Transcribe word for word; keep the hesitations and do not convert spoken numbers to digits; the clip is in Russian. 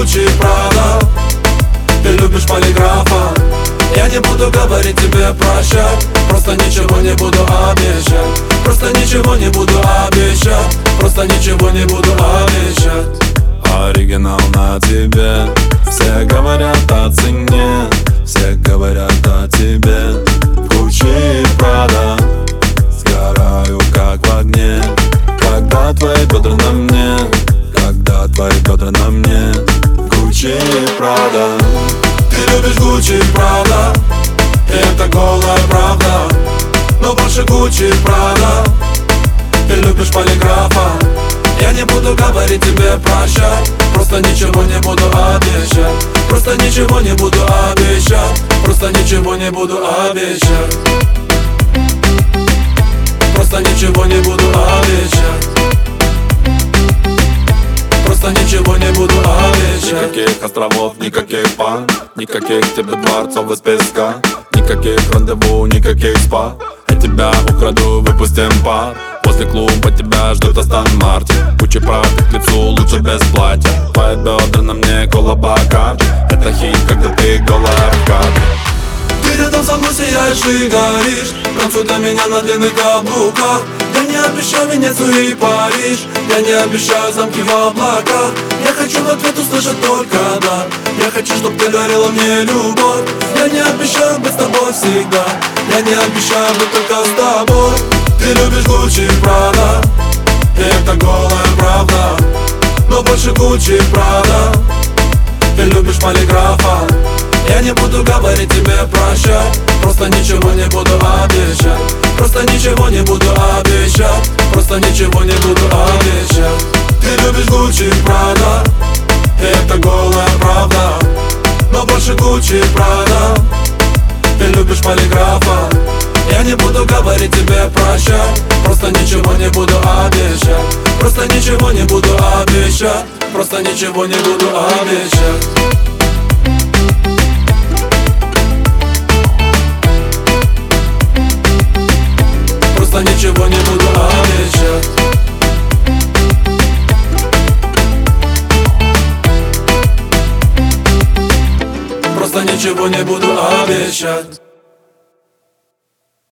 Гуччи, Прада, ты любишь полиграфа. Я не буду говорить тебе прощать, просто ничего не буду обещать. Просто ничего не буду обещать, просто ничего не буду обещать. Оригинал на тебе, все говорят о цене, все говорят о тебе. Гуччи, Прада, сгораю как в огне, когда твои бедра на мне, когда твои бедра на мне. Гуччи, Прада. Ты любишь Гуччи, Прада, и это голая правда. Но больше Гуччи, Прада, ты любишь полиграфа. Я не буду говорить тебе прощать, просто ничего не буду обещать. Просто ничего не буду обещать, просто ничего не буду обещать. Просто ничего не буду обещать. Просто ничего не буду обещать. Никаких островов, никаких пан, никаких тебе дворцов из песка, никаких рандеву, никаких спа. Я тебя украду, выпустим пар. После клуба тебя ждет Астон Мартин. Гуччи, Прада к лицу, лучше без платья. Твои бедра на мне, колобака. Это хит, когда ты голая в кадре. Ты рядом со мной сияешь и горишь, танцуй для меня на длинных каблуках. Я не обещаю Венецию и Париж, я не обещаю замки в облаках. Я хочу в ответ услышать только да. Я хочу, чтоб ты дарила мне любовь. Я не обещаю быть с тобой всегда, я не обещаю быть только с тобой. Ты любишь Гуччи, Прада, и это голая правда. Но больше Гуччи, Прада, ты любишь полиграфа. Я не буду говорить тебе прощать, просто ничего не буду обещать. Просто ничего не буду обещать, просто ничего не буду обещать. Ты любишь Гуччи, Прада, и это голая правда. Но больше Гуччи, Прада, ты любишь полиграфа. Я не буду говорить тебе прощать, просто ничего не буду обещать. Просто ничего не буду обещать, просто ничего не буду обещать. Просто ничего не буду обещать. Просто ничего не буду обещать.